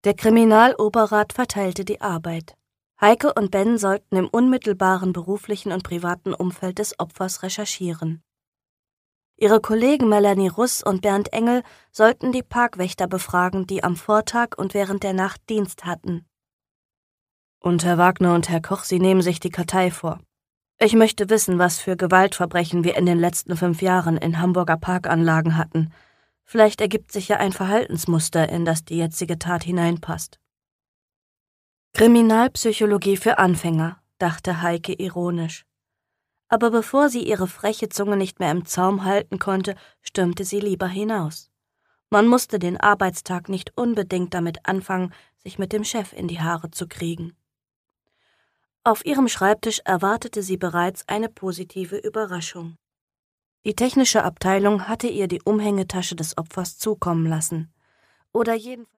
Der Kriminaloberrat verteilte die Arbeit. Heike und Ben sollten im unmittelbaren beruflichen und privaten Umfeld des Opfers recherchieren. Ihre Kollegen Melanie Russ und Bernd Engel sollten die Parkwächter befragen, die am Vortag und während der Nacht Dienst hatten. Und Herr Wagner und Herr Koch, Sie nehmen sich die Kartei vor. Ich möchte wissen, was für Gewaltverbrechen wir in den letzten 5 Jahren in Hamburger Parkanlagen hatten. Vielleicht ergibt sich ja ein Verhaltensmuster, in das die jetzige Tat hineinpasst. Kriminalpsychologie für Anfänger, dachte Heike ironisch. Aber bevor sie ihre freche Zunge nicht mehr im Zaum halten konnte, stürmte sie lieber hinaus. Man musste den Arbeitstag nicht unbedingt damit anfangen, sich mit dem Chef in die Haare zu kriegen. Auf ihrem Schreibtisch erwartete sie bereits eine positive Überraschung. Die technische Abteilung hatte ihr die Umhängetasche des Opfers zukommen lassen. Oder jedenfalls